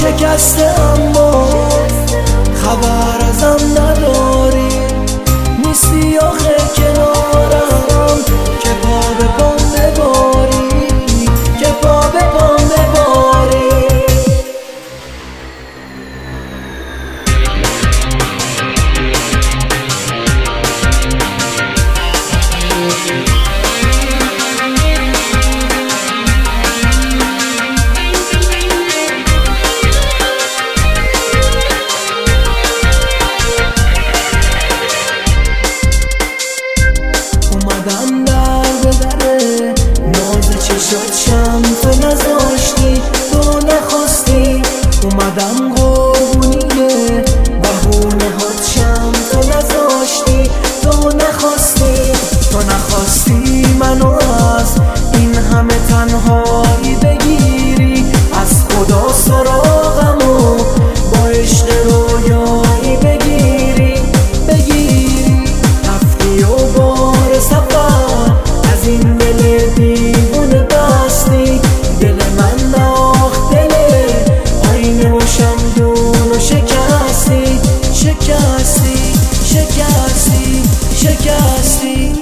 شکسته اما خبر ازم نداری، نیستی آخه کنارم که پا به پام بباری، که پا به پام بباری. چشم تو نذاشتی، تو نخواستی، اومدم قربونیه بهونه هاتشم، تو نذاشتی، تو نخواستی، تو نخواستی منو از این همه تنهایی بگیری، از خدا سراغمو با عشق رویایی بگیری، رفتی و بار سفر از این دل دیوونه بستی، دل من ناخت دله آینه و شمدون و شکستی، شکستی، شکستی، شکستی.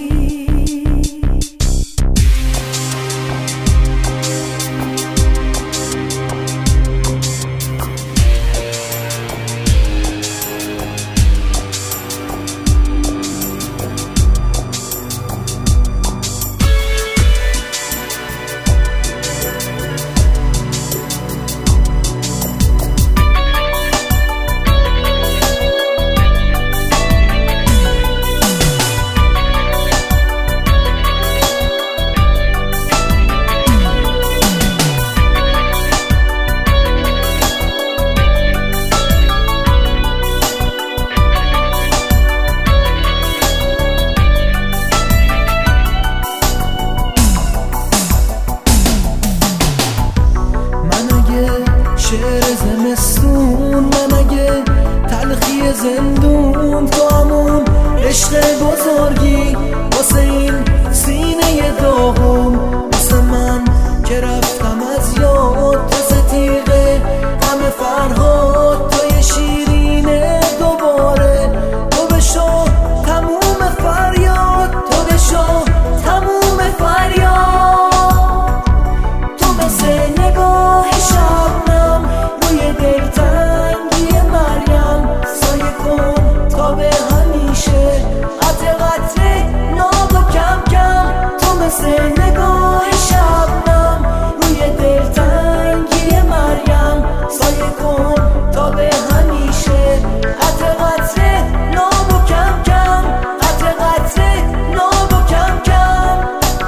شعر زمستون، من اگه تلخی زندون، تو همون عشق بزرگی واسه این سینه داغون، واسه من که رفتم از یاد تازه تیغه همه فرهاد، توی شیرینه دوباره تو بشو تموم فریاد، تو بشو تموم فریاد، تو مثل نگاه شبنم روی دلتنگی مریم، سایه کن تا به همیشه قطره قطره ناب و کم کم، تو مثل نگاه شبنم روی دلتنگی مریم، سایه کن تا به همیشه قطره قطره ناب و کم کم، قطره قطره ناب و کم کم.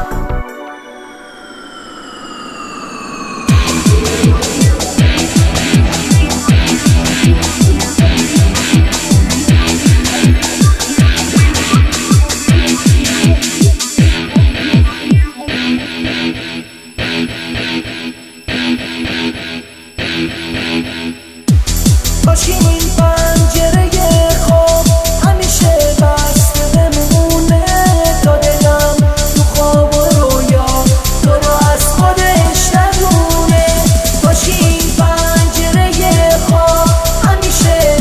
کاش این پنجره خواب همیشه بسته بمونه، تا دلم تو خواب و رویا تو رو از خودش ندونه، کاش این پنجره خواب همیشه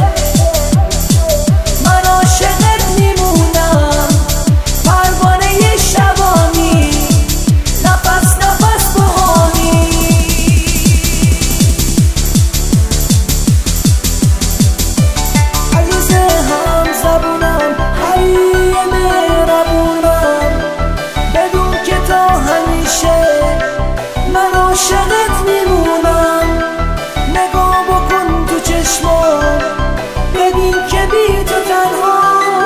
من عاشقت میمونم، پروانه شبانی نفس نفس بهانی. عاشقت میمونم، نگاه بکن تو چشمام ببین که بی تو تنها.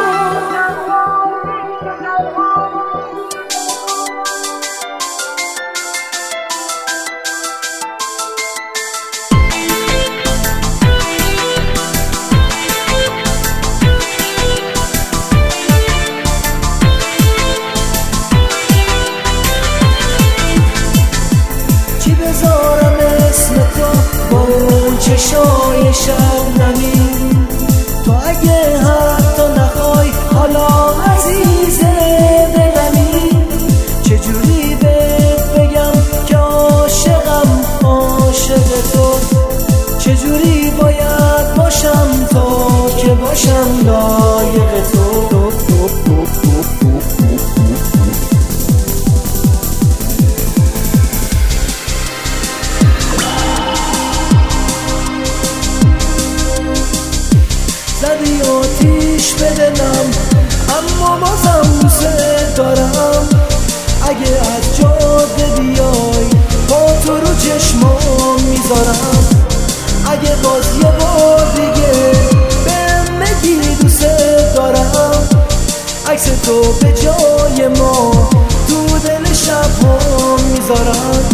چی بذارم اسم تو با اون چشای شبنمی، تو اگه حتی نخوای حالا عزیز دلمی، چجوری بهت بگم که عاشقم عاشق تو، نشم لایق تو. زدی آتیش به دلم اما بازم دوست دارم. اگه از جاده بیای با تو رو چشمام میذارم. اگه باز یه بار دیگه بهم بگی دوست دارم، عکس تو به جای ما تو دل شب‌ها میذارم.